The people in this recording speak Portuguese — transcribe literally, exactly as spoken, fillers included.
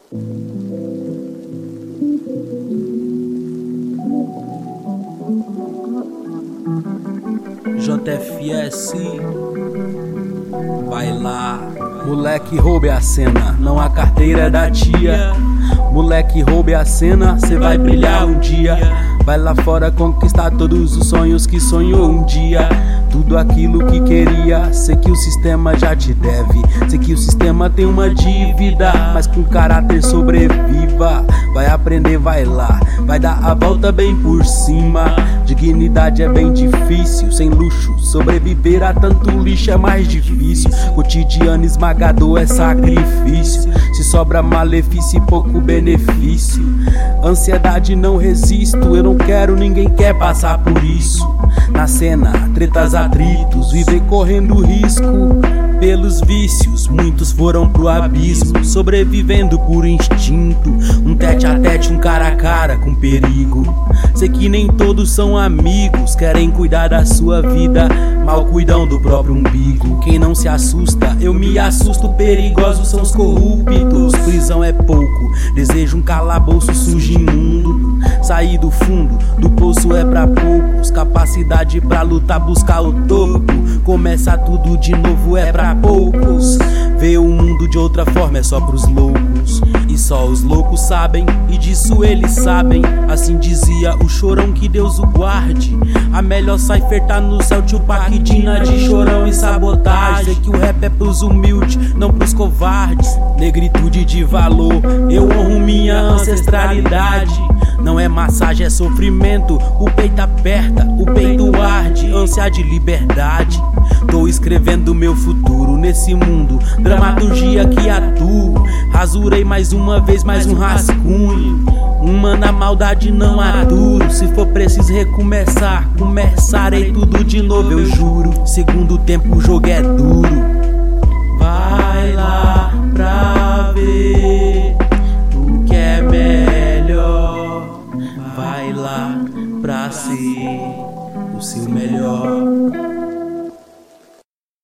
J F S, vai lá. Moleque, roube a cena, não a carteira é da tia. Moleque, roube a cena, cê vai brilhar um dia. Vai lá fora conquistar todos os sonhos que sonhou um dia. Tudo aquilo que queria, sei que o sistema já te deve. Sei que o sistema tem uma dívida, mas com caráter sobreviva. Vai aprender, vai lá, vai dar a volta bem por cima. Dignidade é bem difícil, sem luxo, sobreviver a tanto lixo é mais difícil. Cotidiano esmagador é sacrifício, se sobra malefício e pouco benefício. Ansiedade não resisto, eu não quero, ninguém quer passar por isso. Na cena, tretas, atritos, viver correndo risco pelos vícios, muitos foram pro abismo, sobrevivendo por instinto. Um tete a tete, um cara a cara com perigo. Sei que nem todos são amigos, querem cuidar da sua vida, mal cuidam do próprio umbigo. Quem não se assusta, eu me assusto, perigosos são os corruptos. Prisão é pouco, desejo um calabouço sujo e imundo. Sair do fundo, do poço é pra poucos, capacidade pra lutar, buscar o topo. Começa tudo de novo é pra poucos, ver o mundo de outra forma é só pros loucos. E só os loucos sabem, e disso eles sabem. Assim dizia o Chorão, que Deus o guarde. A melhor cipher tá no céu, tio Paquidina de chorão e sabotagem. Sei que o rap é pros humildes, não pros covardes. Negritude de valor, eu honro minha ancestralidade. Não é massagem, é sofrimento, o peito aperta, o peito arde, ânsia de liberdade. Tô escrevendo meu futuro nesse mundo, dramaturgia que atuo. Rasurei mais uma vez, mais um rascunho. Uma na maldade não aturo. Se for preciso recomeçar, começarei tudo de novo, eu juro. Segundo tempo o jogo é duro. Vai lá pra ver o que é melhor. Vai lá pra ser o seu melhor.